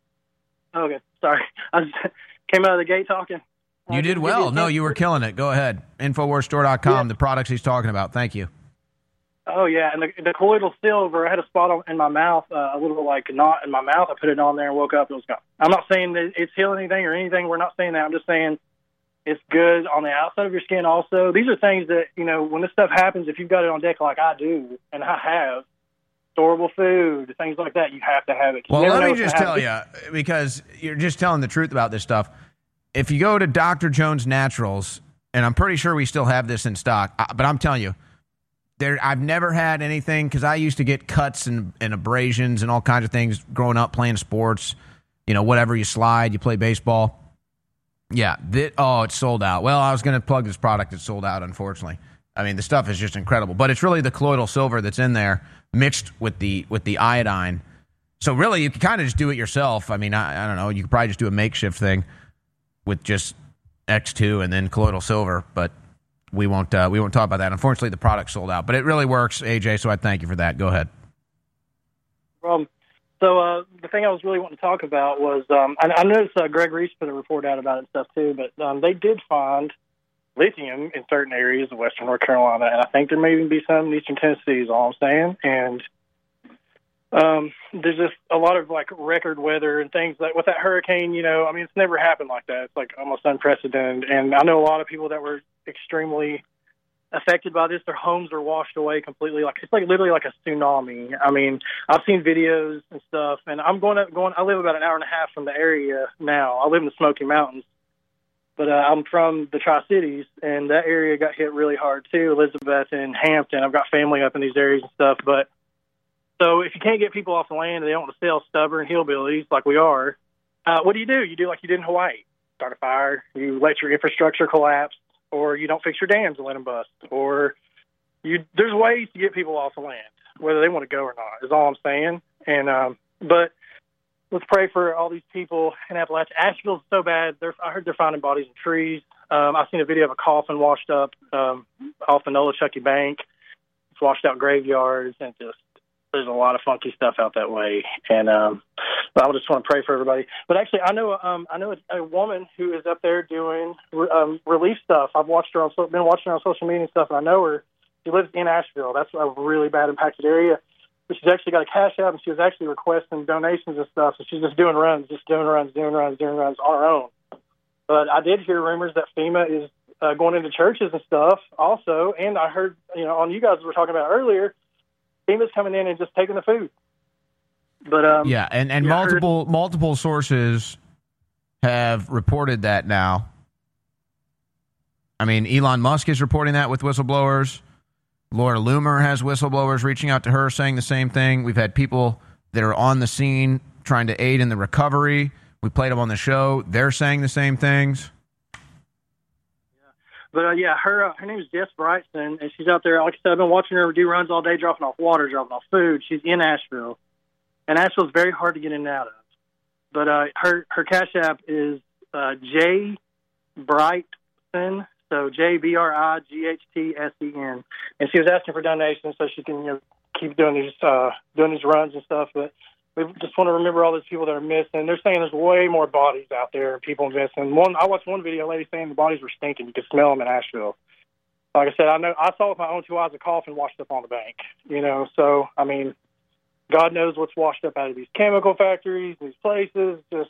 Okay, sorry. I just came out of the gate talking. You did well. No, you were killing it. Go ahead. Infowars Store dot com, yeah. The products he's talking about. Thank you. Oh, yeah. And the, the colloidal silver, I had a spot in my mouth, uh, a little like knot in my mouth. I put it on there and woke up. It was gone. I'm not saying that it's healing anything or anything. We're not saying that. I'm just saying it's good on the outside of your skin also. These are things that, you know, when this stuff happens, if you've got it on deck like I do, and I have, storable food, things like that, you have to have it. Well, let me just tell you, because you're just telling the truth about this stuff. If you go to Doctor Jones Naturals, and I'm pretty sure we still have this in stock, but I'm telling you, there I've never had anything, because I used to get cuts and, and abrasions and all kinds of things growing up playing sports, you know, whatever, you slide, you play baseball. Yeah, that, oh, it's sold out. Well, I was going to plug this product. It's sold out, unfortunately. I mean, the stuff is just incredible, but it's really the colloidal silver that's in there mixed with the with the iodine. So really, you can kind of just do it yourself. I mean, I, I don't know. You could probably just do a makeshift thing with just X two and then colloidal silver, but we won't uh, we won't talk about that. Unfortunately, the product's sold out, but it really works, A J, so I thank you for that. Go ahead. Um, so uh, the thing I was really wanting to talk about was, um, I, I noticed uh, Greg Reese put a report out about it and stuff too, but um, they did find lithium in certain areas of western North Carolina, and I think there may even be some in eastern Tennessee is all I'm saying, and Um, there's just a lot of like record weather and things like with that hurricane, you know, I mean, it's never happened like that. It's like almost unprecedented. And I know a lot of people that were extremely affected by this. Their homes are washed away completely. Like, it's like literally like a tsunami. I mean, I've seen videos and stuff, and I'm going to going, I live about an hour and a half from the area now. I live in the Smoky Mountains, but uh, I'm from the Tri-Cities, and that area got hit really hard too. Elizabeth and Hampton. I've got family up in these areas and stuff, but so if you can't get people off the land and they don't want to sell stubborn hillbillies like we are, uh, what do you do? You do like you did in Hawaii. Start a fire. You let your infrastructure collapse, or you don't fix your dams and let them bust. Or you there's ways to get people off the land, whether they want to go or not, is all I'm saying. And um, But let's pray for all these people in Appalachia. Asheville's so bad. They're, I heard they're finding bodies in trees. Um, I've seen a video of a coffin washed up um, off the Nolichucky Bank. It's washed out graveyards, and just there's a lot of funky stuff out that way, and um, I just want to pray for everybody. But actually, I know um, I know a, a woman who is up there doing um, relief stuff. I've watched her on, been watching her on social media and stuff, and I know her. She lives in Asheville. That's a really bad impacted area. But she's actually got a cash app, and she was actually requesting donations and stuff. So she's just doing runs, just doing runs, doing runs, doing runs on her own. But I did hear rumors that FEMA is uh, going into churches and stuff also, and I heard, you know, on you guys were talking about earlier, FEMA's coming in and just taking the food. But um, yeah, and, and yeah, multiple multiple sources have reported that now. I mean, Elon Musk is reporting that with whistleblowers. Laura Loomer has whistleblowers reaching out to her saying the same thing. We've had people that are on the scene trying to aid in the recovery. We played them on the show. They're saying the same things. But, uh, yeah, her uh, her name is Jess Brightson, and she's out there. Like I said, I've been watching her do runs all day, dropping off water, dropping off food. She's in Asheville, and Asheville's very hard to get in and out of. But uh, her, her Cash App is uh, J Brightson, so J B R I G H T S E N. And she was asking for donations so she can, you know, keep doing these uh, doing these runs and stuff. But we just want to remember all those people that are missing. They're saying there's way more bodies out there and people missing. One, I watched one video, a lady saying the bodies were stinking. You could smell them in Asheville. Like I said, I know I saw with my own two eyes a coffin washed up on the bank. You know, so I mean, God knows what's washed up out of these chemical factories, these places. Just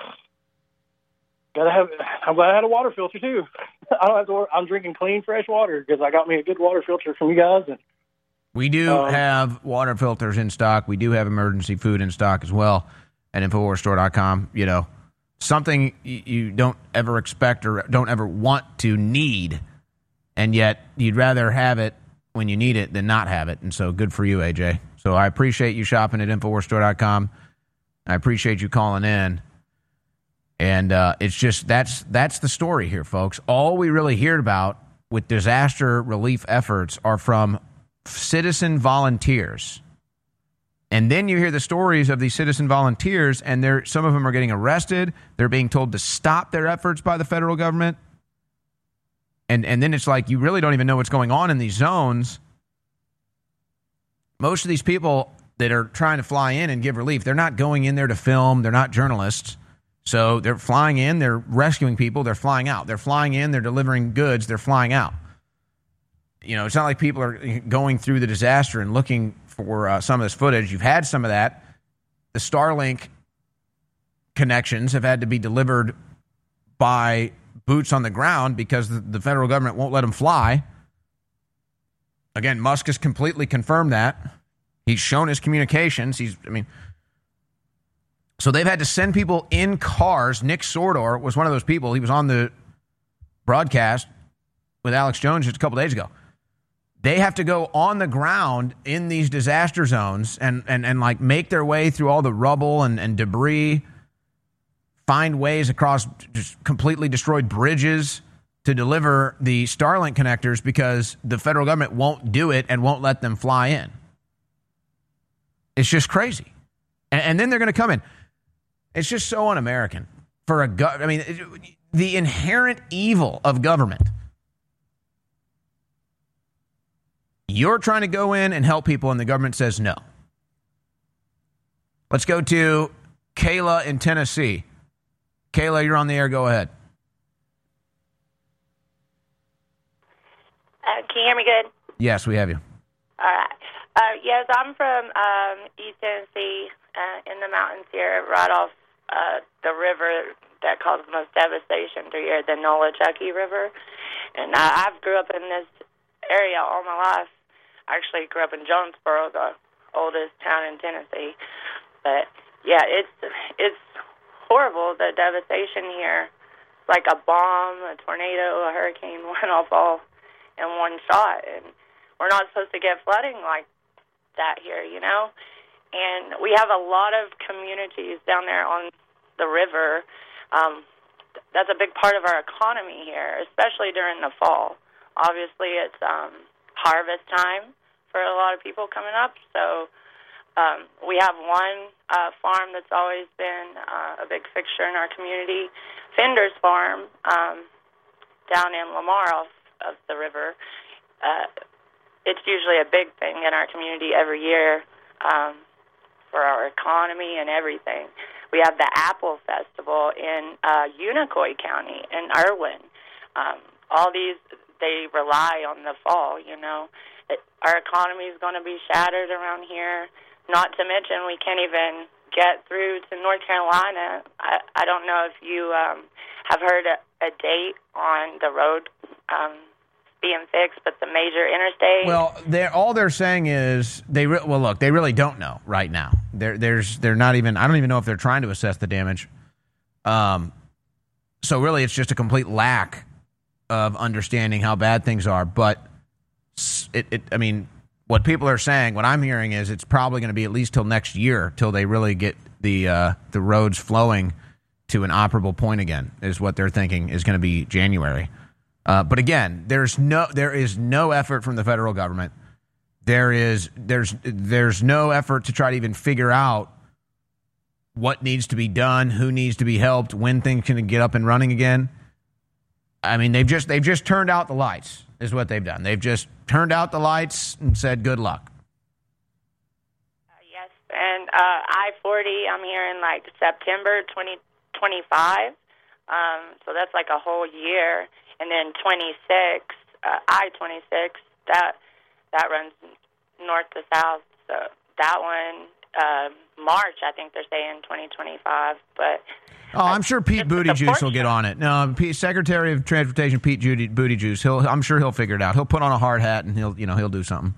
gotta have. I'm glad I had a water filter too. I don't have to. I'm drinking clean, fresh water because I got me a good water filter from you guys. And we do um, have water filters in stock. We do have emergency food in stock as well at Infowars Store dot com. You know, something you don't ever expect or don't ever want to need, and yet you'd rather have it when you need it than not have it. And so good for you, A J. So I appreciate you shopping at Infowars Store dot com. I appreciate you calling in. And uh, it's just that's that's the story here, folks. All we really hear about with disaster relief efforts are from citizen volunteers. And then you hear the stories of these citizen volunteers, and they're, some of them are getting arrested. They're being told to stop their efforts by the federal government. And, and then it's like you really don't even know what's going on in these zones. Most of these people that are trying to fly in and give relief, they're not going in there to film. They're not journalists. So they're flying in, they're rescuing people, they're flying out. They're flying in, they're delivering goods, they're flying out. You know, it's not like people are going through the disaster and looking for uh, some of this footage. You've had some of that. The Starlink connections have had to be delivered by boots on the ground because the, the federal government won't let them fly. Again, Musk has completely confirmed that. He's shown his communications. He's, I mean... So they've had to send people in cars. Nick Sordor was one of those people. He was on the broadcast with Alex Jones just a couple days ago. They have to go on the ground in these disaster zones and, and, and like make their way through all the rubble and, and debris, find ways across just completely destroyed bridges to deliver the Starlink connectors because the federal government won't do it and won't let them fly in. It's just crazy. And, and then they're going to come in. It's just so un-American for a go- I mean, it, the inherent evil of government. You're trying to go in and help people, and the government says no. Let's go to Kayla in Tennessee. Kayla, you're on the air. Go ahead. Uh, can you hear me good? Yes, we have you. All right. Uh, yes, I'm from um, East Tennessee, uh, in the mountains here, right off uh, the river that caused the most devastation through here, the Nolichucky River. And I, I've grew up in this area all my life. I actually grew up in Jonesboro, the oldest town in Tennessee. But yeah, it's it's horrible, the devastation here. Like a bomb, a tornado, a hurricane went off all in one shot, and we're not supposed to get flooding like that here, you know. And we have a lot of communities down there on the river. Um, that's a big part of our economy here, especially during the fall. Obviously, it's um, harvest time for a lot of people coming up. So um, we have one uh, farm that's always been uh, a big fixture in our community, Fender's Farm, um, down in Lamar off of the river. Uh, it's usually a big thing in our community every year. Um, for our economy and everything. We have the Apple Festival in uh, Unicoi County in Irwin. Um, all these, they rely on the fall, you know. It, our economy is going to be shattered around here. Not to mention we can't even get through to North Carolina. I, I don't know if you um, have heard a, a date on the road um being fixed, but the major interstate. Well, they're all they're saying is they re- well look, they really don't know right now. There, there's, they're not even. I don't even know if they're trying to assess the damage. Um, so really, it's just a complete lack of understanding how bad things are. But it, it I mean, what people are saying, what I'm hearing is it's probably going to be at least till next year till they really get the uh, the roads flowing to an operable point again. Is what they're thinking is going to be January. Uh, but again, there's no there is no effort from the federal government. There is there's there's no effort to try to even figure out what needs to be done, who needs to be helped, when things can get up and running again. I mean, they've just they've just turned out the lights, is what they've done. They've just turned out the lights and said good luck. Uh, yes, and uh, I forty, I'm hearing like September twenty twenty-five, um, so that's like a whole year. And then twenty-six, uh, I twenty-six, that that runs north to south. So that one, uh, March, I think they're saying twenty twenty-five. But oh, I'm sure Pete Buttigieg will get on it. No, Pete, Secretary of Transportation Pete Buttigieg, he'll I'm sure he'll figure it out. He'll put on a hard hat and he'll you know he'll do something.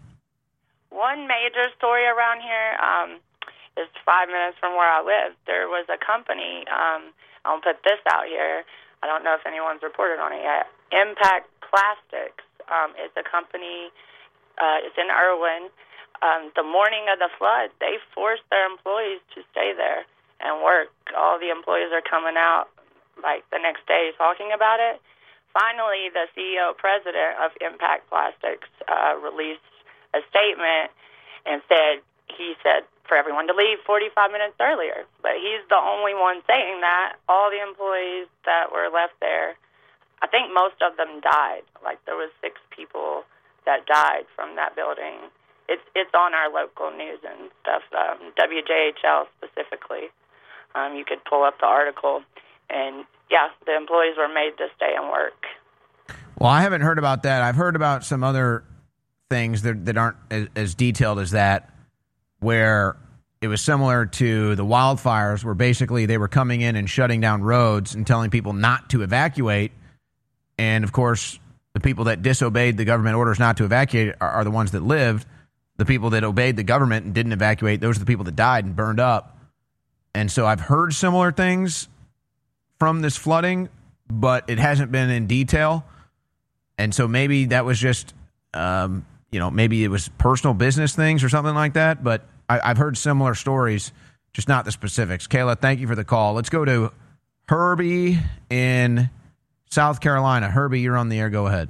One major story around here um, is five minutes from where I live. There was a company. Um, I'll put this out here. I don't know if anyone's reported on it yet. Impact Plastics um, is a company. Uh, it's in Irwin. Um, the morning of the flood, they forced their employees to stay there and work. All the employees are coming out like the next day talking about it. Finally, the C E O president of Impact Plastics uh, released a statement and said, he said for everyone to leave forty-five minutes earlier. But he's the only one saying that. All the employees that were left there, I think most of them died. Like there was six people that died from that building. It's it's on our local news and stuff, um, W J H L specifically. Um, you could pull up the article. And, yeah, the employees were made to stay and work. Well, I haven't heard about that. I've heard about some other things that, that aren't as, as detailed as that, where it was similar to the wildfires, where basically they were coming in and shutting down roads and telling people not to evacuate. And, of course, the people that disobeyed the government orders not to evacuate are, are the ones that lived. The people that obeyed the government and didn't evacuate, those are the people that died and burned up. And so I've heard similar things from this flooding, but it hasn't been in detail. And so maybe that was just, um, you know, maybe it was personal business things or something like that. But I, I've heard similar stories, just not the specifics. Kayla, thank you for the call. Let's go to Herbie in South Carolina. Herbie, you're on the air. Go ahead.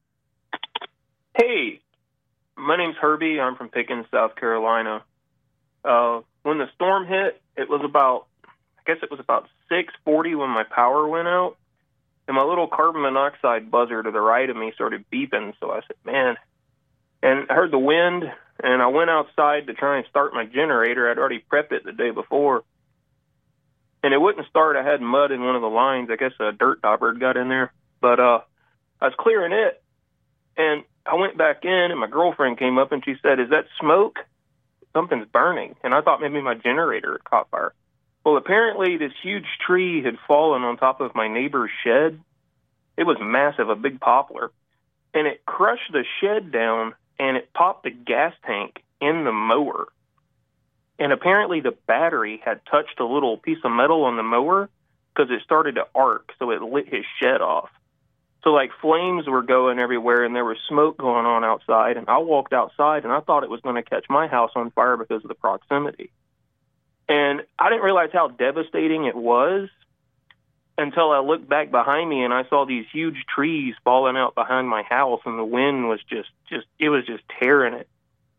Hey, my name's Herbie. I'm from Pickens, South Carolina. Uh, when the storm hit, it was about, I guess it was about six forty when my power went out, and my little carbon monoxide buzzer to the right of me started beeping. So I said, man, and I heard the wind, and I went outside to try and start my generator. I'd already prepped it the day before, and it wouldn't start. I had mud in one of the lines. I guess a dirt dauber got in there, but uh, I was clearing it, and I went back in, and my girlfriend came up, and she said, is that smoke? Something's burning. And I thought maybe my generator had caught fire. Well, apparently this huge tree had fallen on top of my neighbor's shed. It was massive, a big poplar. And it crushed the shed down, and it popped the gas tank in the mower. And apparently the battery had touched a little piece of metal on the mower because it started to arc, so it lit his shed off. So, like, flames were going everywhere, and there was smoke going on outside. And I walked outside, and I thought it was going to catch my house on fire because of the proximity. And I didn't realize how devastating it was until I looked back behind me, and I saw these huge trees falling out behind my house, and the wind was just, just it was just tearing it.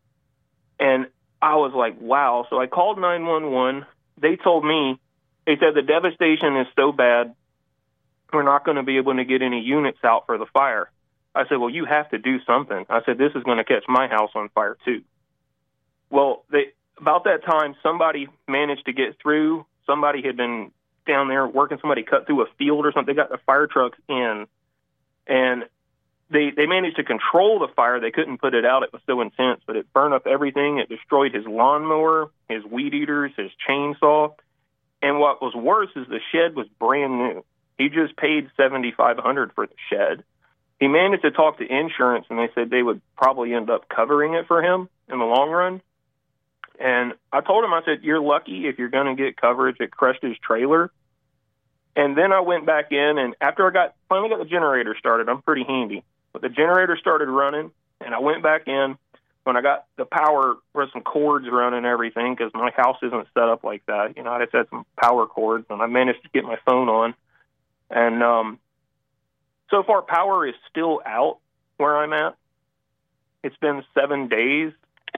And I was like, wow. So I called nine one one. They told me, they said the devastation is so bad, we're not going to be able to get any units out for the fire. I said, well, you have to do something. I said, this is going to catch my house on fire too. Well, they, about that time, somebody managed to get through. Somebody had been down there working. Somebody cut through a field or something. They got the fire trucks in, and they they managed to control the fire. They couldn't put it out. It was so intense, but it burned up everything. It destroyed his lawnmower, his weed eaters, his chainsaw. And what was worse is the shed was brand new. He just paid seventy-five hundred dollars for the shed. He managed to talk to insurance, and they said they would probably end up covering it for him in the long run. And I told him, I said, you're lucky if you're going to get coverage. It crushed his trailer. And then I went back in, and after I got finally got the generator started, I'm pretty handy. But the generator started running, and I went back in. When I got the power, there were some cords running and everything, because my house isn't set up like that. You know, I just had some power cords, and I managed to get my phone on. And um, so far, power is still out where I'm at. It's been seven days,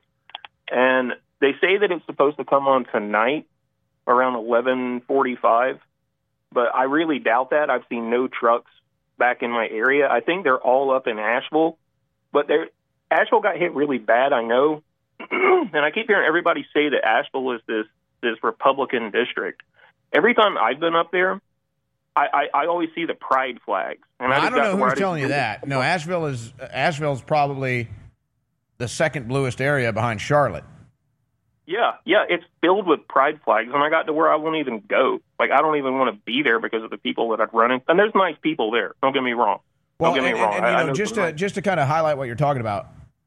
and they say that it's supposed to come on tonight around eleven forty-five. But I really doubt that. I've seen no trucks back in my area. I think they're all up in Asheville. But they're, Asheville got hit really bad, I know. And I keep hearing everybody say that Asheville is this, this Republican district. Every time I've been up there, I, I, I always see the pride flags. And I, I, I don't know who's telling you that. No, Asheville is Asheville's probably the second bluest area behind Charlotte. Yeah, yeah, it's filled with pride flags, and I got to where I won't even go. Like, I don't even want to be there because of the people that I'd run into. And there's nice people there. Don't get me wrong. Well, don't get and, me wrong. And, and, I, you know, I know just to nice. just to kind of highlight what you're talking about,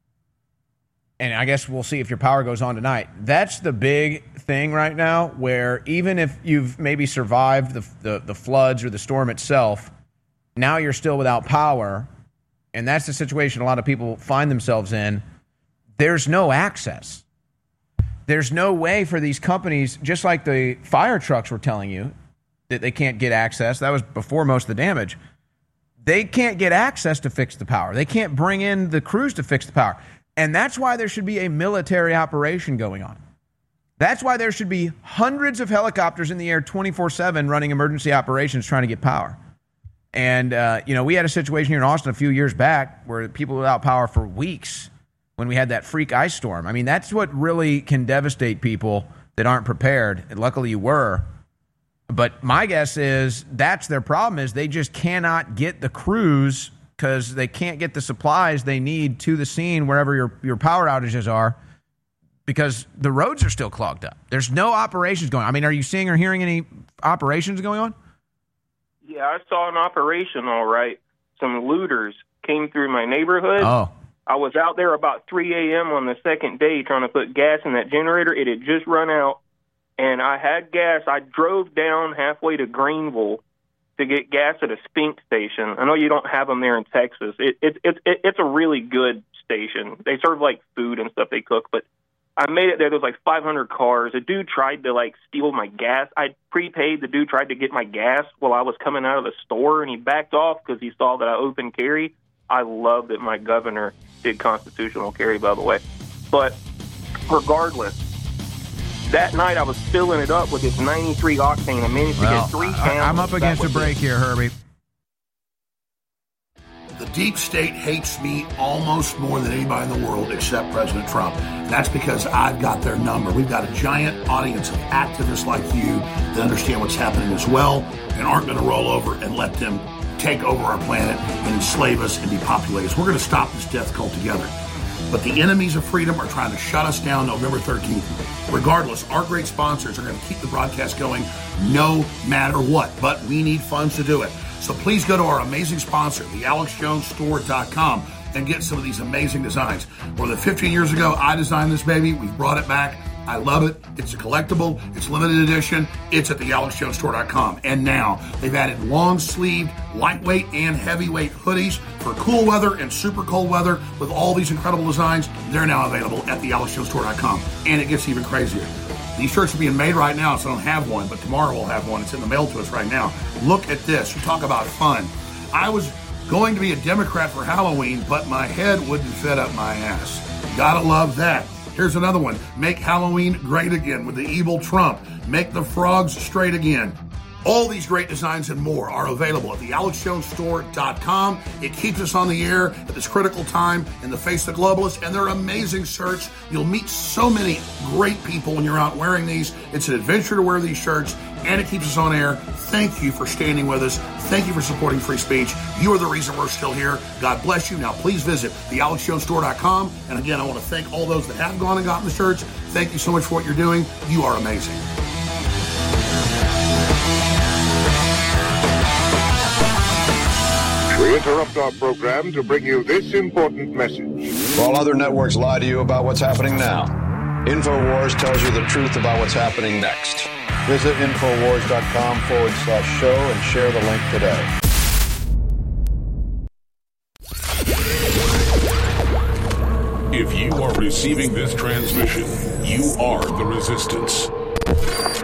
and I guess we'll see if your power goes on tonight. That's the big thing right now, where even if you've maybe survived the the, the floods or the storm itself, now you're still without power, and that's the situation a lot of people find themselves in. There's no access. There's no way for these companies, just like the fire trucks were telling you, that they can't get access. That was before most of the damage. They can't get access to fix the power. They can't bring in the crews to fix the power. And that's why there should be a military operation going on. That's why there should be hundreds of helicopters in the air twenty-four seven running emergency operations trying to get power. And, uh, you know, we had a situation here in Austin a few years back where people were without power for weeks when we had that freak ice storm. I mean, that's what really can devastate people that aren't prepared. And luckily you were. But my guess is that's their problem, is they just cannot get the crews because they can't get the supplies they need to the scene wherever your, your power outages are, because the roads are still clogged up. There's no operations going on. I mean, are you seeing or hearing any operations going on? Yeah, I saw an operation, all right. Some looters came through my neighborhood. Oh. I was out there about three a.m. on the second day trying to put gas in that generator. It had just run out, and I had gas. I drove down halfway to Greenville to get gas at a Spink station. I know you don't have them there in Texas. It, it, it, it, it's a really good station. They serve, like, food and stuff they cook, but I made it there. There was, like, five hundred cars. A dude tried to, like, steal my gas. I prepaid. The dude tried to get my gas while I was coming out of the store, and he backed off because he saw that I open carry. I love that my governor did constitutional carry, by the way. But regardless, that night I was filling it up with this ninety-three octane. I managed to Well, get three I, pounds. I'm up against a break here, Herbie. The deep state hates me almost more than anybody in the world except President Trump. And that's because I've got their number. We've got a giant audience of activists like you that understand what's happening as well and aren't going to roll over and let them take over our planet and enslave us and depopulate us. We're going to stop this death cult together. But the enemies of freedom are trying to shut us down November thirteenth. Regardless, our great sponsors are going to keep the broadcast going no matter what. But we need funds to do it. So please go to our amazing sponsor, the alex jones store dot com, and get some of these amazing designs. More than fifteen years ago, I designed this baby. We've brought it back. I love it. It's a collectible. It's limited edition. It's at the alex jones store dot com. And now they've added long-sleeved, lightweight, and heavyweight hoodies for cool weather and super cold weather with all these incredible designs. They're now available at the alex jones store dot com. And it gets even crazier. These shirts are being made right now, so I don't have one, but tomorrow we'll have one. It's in the mail to us right now. Look at this. You talk about fun. I was going to be a Democrat for Halloween, but my head wouldn't fit up my ass. Gotta love that. Here's another one. Make Halloween great again with the evil Trump. Make the frogs straight again. All these great designs and more are available at the alex jones store dot com. It keeps us on the air at this critical time in the face of the globalists, and they're amazing shirts. You'll meet so many great people when you're out wearing these. It's an adventure to wear these shirts, and it keeps us on air. Thank you for standing with us. Thank you for supporting free speech. You are the reason we're still here. God bless you. Now, please visit the alex jones store dot com. And again, I want to thank all those that have gone and gotten the shirts. Thank you so much for what you're doing. You are amazing. We interrupt our program to bring you this important message. While other networks lie to you about what's happening now, InfoWars tells you the truth about what's happening next. Visit InfoWars.com forward slash show and share the link today. If you are receiving this transmission, you are the resistance.